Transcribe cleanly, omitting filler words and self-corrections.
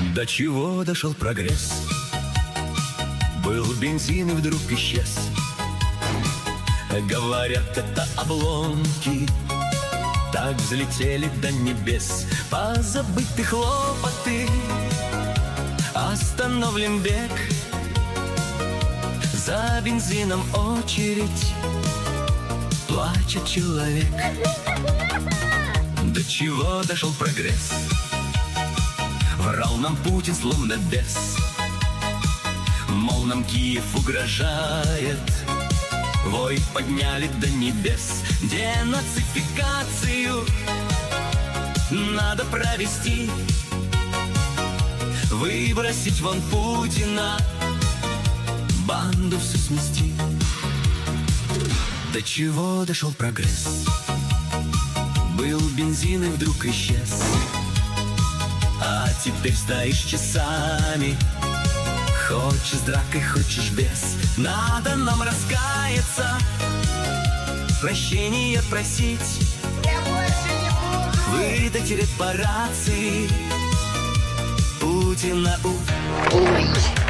До чего дошел прогресс? Был бензин и вдруг исчез. Говорят, это обломки так взлетели до небес. Позабыты хлопоты, остановлен бег. За бензином очередь, плачет человек. До чего дошел прогресс? Врал нам Путин словно бес. Мол, нам Киев угрожает. Вой подняли до небес. Денацификацию надо провести, выбросить вон Путина, банду всю смести. До чего дошел прогресс? Был бензин и вдруг исчез. А теперь стоишь часами, хочешь с дракой, хочешь без. Надо нам раскаяться, прощения просить, выдать репарации Путина.